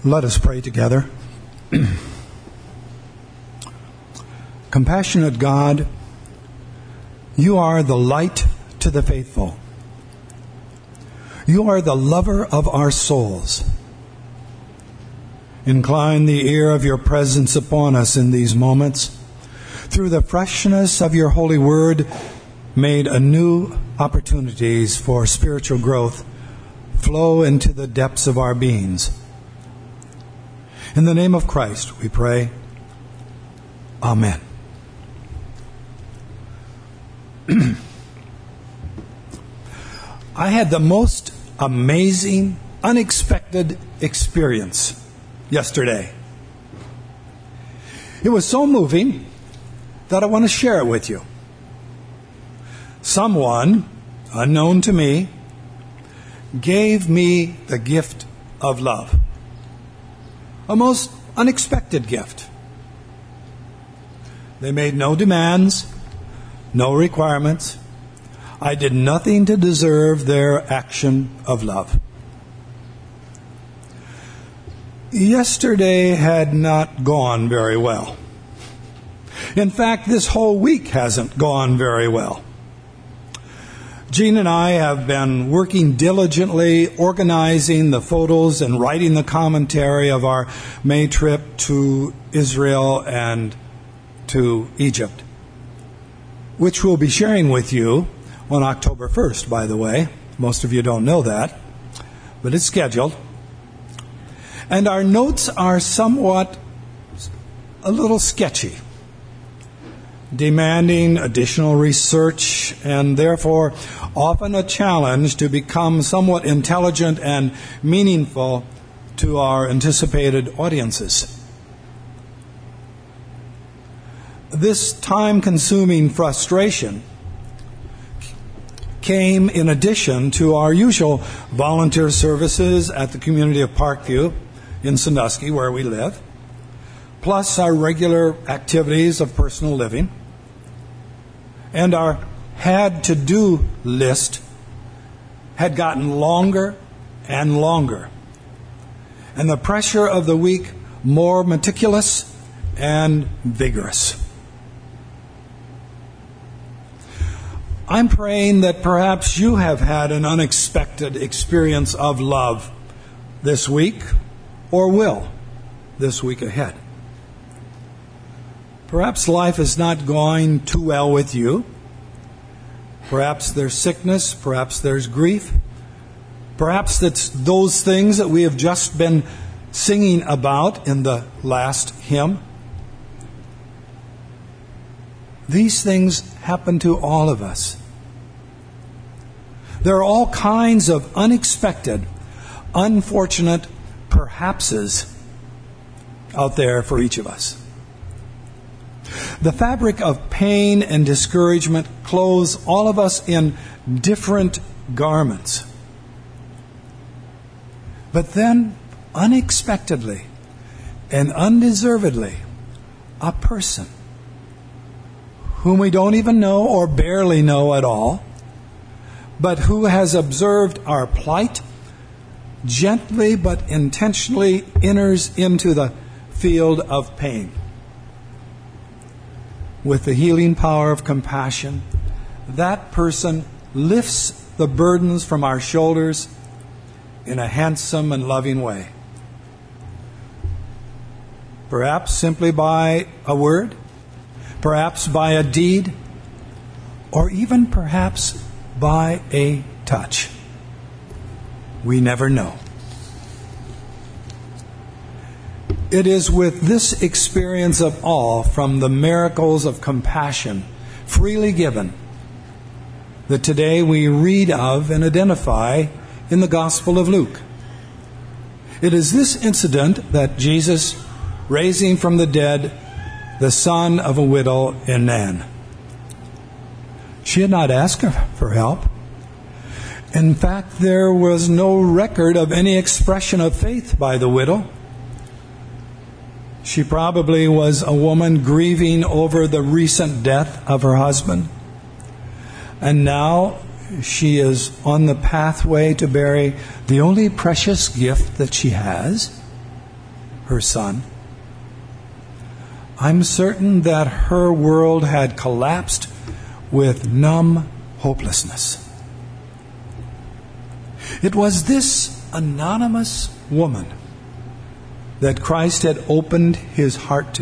Let us pray together. Compassionate God, you are the light to the faithful. You are the lover of our souls. Incline the ear of your presence upon us in these moments. Through the freshness of your holy word, made anew opportunities for spiritual growth flow into the depths of our beings. In the name of Christ, we pray. Amen. I had the most amazing, unexpected experience yesterday. It was so moving that I want to share it with you. Someone, unknown to me, gave me the gift of love. A most unexpected gift. They made no demands, no requirements. I did nothing to deserve their action of love. Yesterday had not gone very well. In fact, this whole week hasn't gone very well. Jean and I have been working diligently, organizing the photos and writing the commentary of our May trip to Israel and to Egypt, which we'll be sharing with you on October 1st, by the way. Most of you don't know that, but it's scheduled. And our notes are somewhat a little sketchy, demanding additional research and therefore often a challenge to become somewhat intelligent and meaningful to our anticipated audiences. This time-consuming frustration came in addition to our usual volunteer services at the community of Parkview in Sandusky, where we live, plus our regular activities of personal living. And our had-to-do list had gotten longer and longer. And the pressure of the week more meticulous and vigorous. I'm praying that perhaps you have had an unexpected experience of love this week, or will this week ahead. Perhaps life is not going too well with you. Perhaps there's sickness. Perhaps there's grief. Perhaps it's those things that we have just been singing about in the last hymn. These things happen to all of us. There are all kinds of unexpected, unfortunate perhapses out there for each of us. The fabric of pain and discouragement clothes all of us in different garments. But then, unexpectedly and undeservedly, a person whom we don't even know or barely know at all, but who has observed our plight, gently but intentionally enters into the field of pain. With the healing power of compassion, that person lifts the burdens from our shoulders in a handsome and loving way. Perhaps simply by a word, perhaps by a deed, or even perhaps by a touch. We never know. It is with this experience of awe from the miracles of compassion freely given that today we read of and identify in the Gospel of Luke. It is this incident that Jesus, raising from the dead the son of a widow in Nain. She had not asked for help. In fact, there was no record of any expression of faith by the widow. She probably was a woman grieving over the recent death of her husband. And now she is on the pathway to bury the only precious gift that she has, her son, I'm certain that her world had collapsed with numb hopelessness. It was this anonymous woman that Christ had opened his heart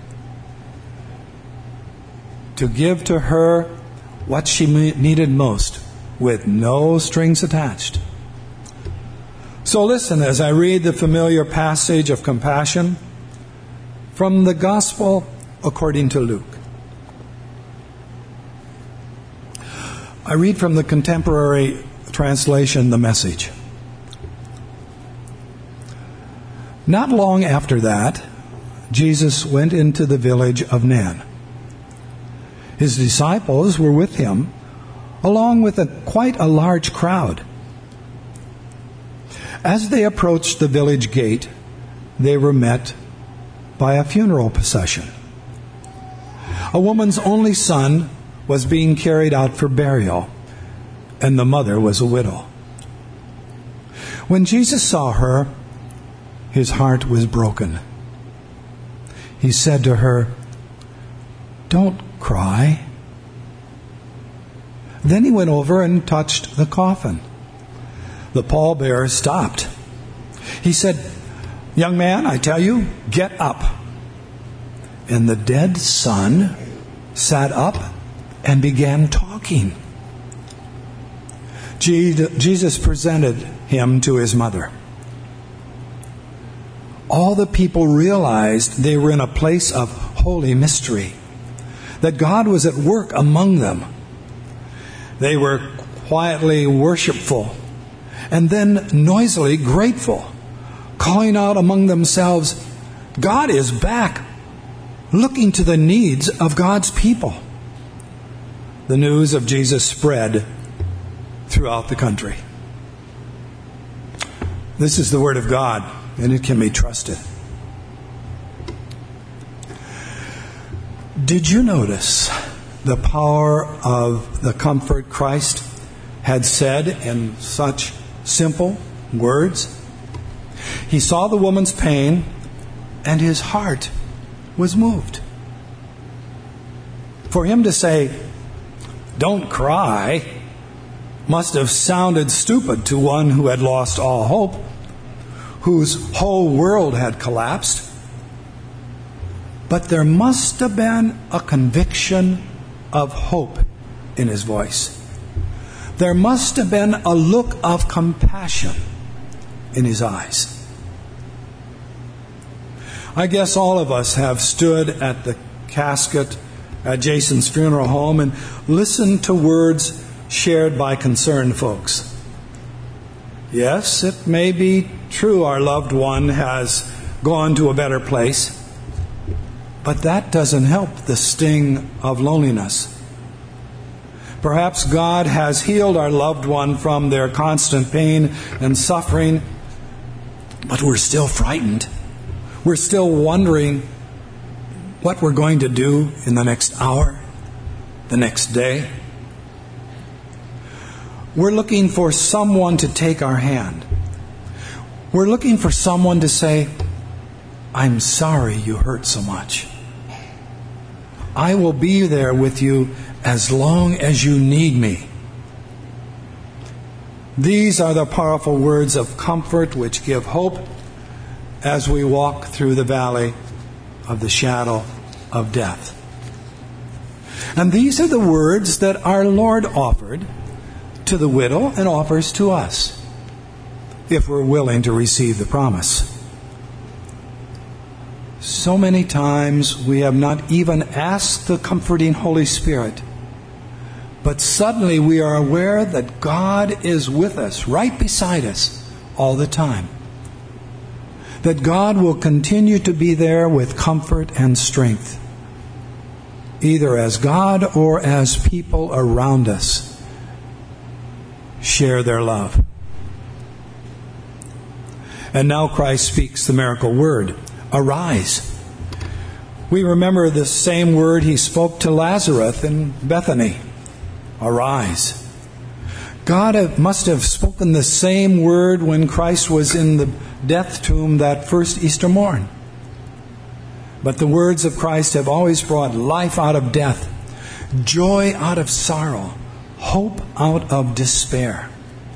to give to her what she needed most, with no strings attached. So listen as I read the familiar passage of compassion from the Gospel according to Luke. I read from the contemporary translation, The Message. Not long after that, Jesus went into the village of Nain. His disciples were with him, along with quite a large crowd. As they approached the village gate, they were met by a funeral procession. A woman's only son was being carried out for burial, and the mother was a widow. When Jesus saw her, his heart was broken. He said to her, "Don't cry." Then he went over and touched the coffin. The pallbearer stopped. He said, "Young man, I tell you, get up." And the dead son sat up and began talking. Jesus presented him to his mother. All the people realized they were in a place of holy mystery, that God was at work among them. They were quietly worshipful and then noisily grateful, calling out among themselves, "God is back, looking to the needs of God's people." The news of Jesus spread throughout the country. This is the Word of God, and it can be trusted. Did you notice the power of the comfort Christ had said in such simple words? He saw the woman's pain, and his heart was moved. For him to say, "Don't cry," must have sounded stupid to one who had lost all hope, whose whole world had collapsed. But there must have been a conviction of hope in his voice. There must have been a look of compassion in his eyes. I guess all of us have stood at the casket at Jason's funeral home and listened to words shared by concerned folks. Yes, it may be true our loved one has gone to a better place, but that doesn't help the sting of loneliness. Perhaps God has healed our loved one from their constant pain and suffering, but we're still frightened. We're still wondering what we're going to do in the next hour, the next day. We're looking for someone to take our hand. We're looking for someone to say, "I'm sorry you hurt so much. I will be there with you as long as you need me." These are the powerful words of comfort which give hope as we walk through the valley of the shadow of death. And these are the words that our Lord offered to the widow and offers to us, if we're willing to receive the promise. So many times we have not even asked the comforting Holy Spirit, but suddenly we are aware that God is with us, right beside us, all the time. That God will continue to be there with comfort and strength, either as God or as people around us share their love. And now Christ speaks the miracle word, "Arise." We remember the same word he spoke to Lazarus in Bethany, "Arise." God must have spoken the same word when Christ was in the death tomb that first Easter morn. But the words of Christ have always brought life out of death, joy out of sorrow, hope out of despair.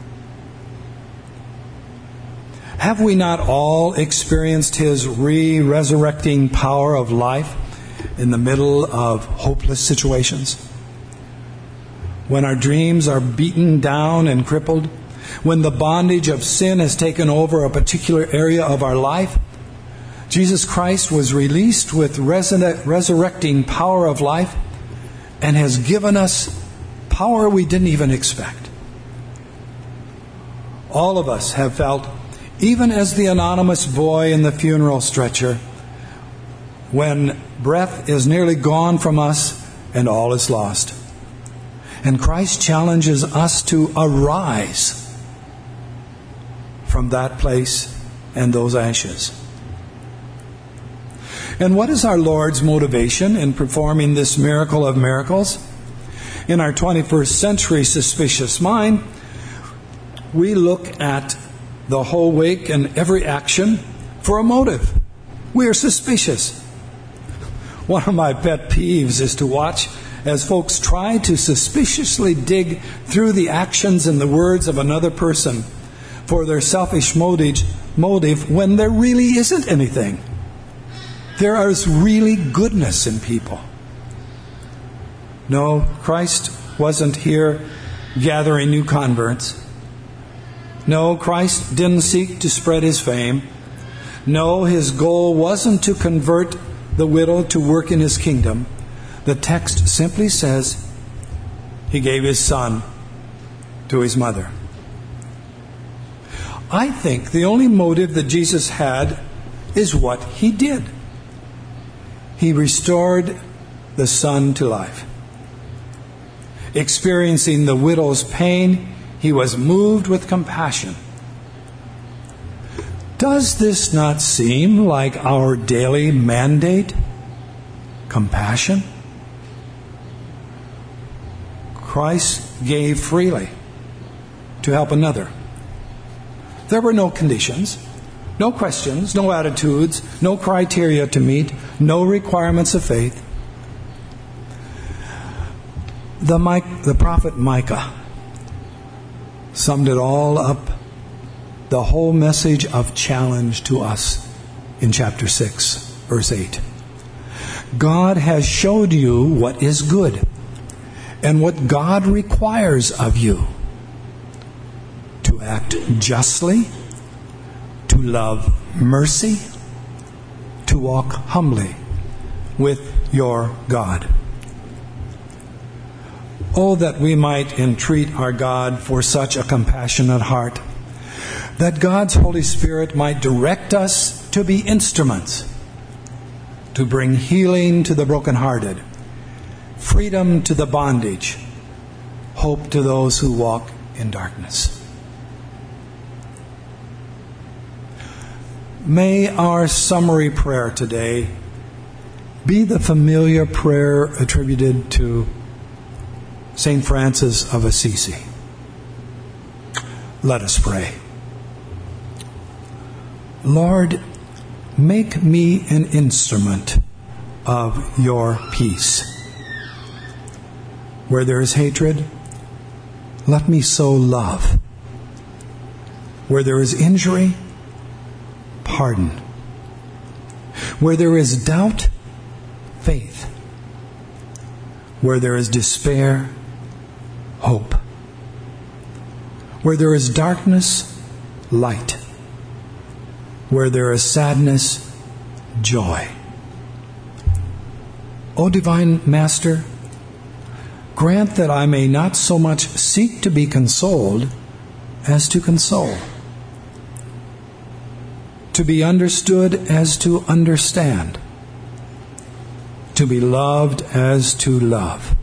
Have we not all experienced His resurrecting power of life in the middle of hopeless situations? When our dreams are beaten down and crippled, when the bondage of sin has taken over a particular area of our life, Jesus Christ was released with resurrecting power of life and has given us power we didn't even expect. All of us have felt, even as the anonymous boy in the funeral stretcher, when breath is nearly gone from us and all is lost. And Christ challenges us to arise from that place and those ashes. And what is our Lord's motivation in performing this miracle of miracles? In our 21st century suspicious mind, we look at the whole week and every action for a motive. We are suspicious. One of my pet peeves is to watch as folks try to suspiciously dig through the actions and the words of another person for their selfish motive when there really isn't anything. There is really goodness in people. No, Christ wasn't here gathering new converts. No, Christ didn't seek to spread His fame. No, His goal wasn't to convert the widow to work in His kingdom. The text simply says He gave His Son to His mother. I think the only motive that Jesus had is what He did. He restored the son to life. Experiencing the widow's pain, He was moved with compassion. Does this not seem like our daily mandate? Compassion? Christ gave freely to help another. There were no conditions, no questions, no attitudes, no criteria to meet, no requirements of faith. The prophet Micah summed it all up, the whole message of challenge to us in chapter 6, verse 8. God has showed you what is good and what God requires of you: to act justly, to love mercy, to walk humbly with your God. Oh, that we might entreat our God for such a compassionate heart, that God's Holy Spirit might direct us to be instruments, to bring healing to the brokenhearted, freedom to the bondage, hope to those who walk in darkness. May our summary prayer today be the familiar prayer attributed to St. Francis of Assisi. Let us pray. Lord, make me an instrument of your peace. Where there is hatred, let me sow love. Where there is injury, pardon. Where there is doubt, faith. Where there is despair, hope. Where there is darkness, light. Where there is sadness, joy. O Divine Master, grant that I may not so much seek to be consoled as to console, to be understood as to understand, to be loved as to love.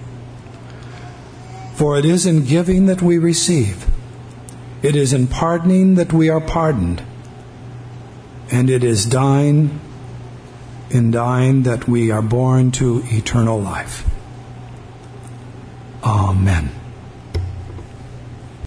For it is in giving that we receive, it is in pardoning that we are pardoned, and it is in dying that we are born to eternal life. Amen.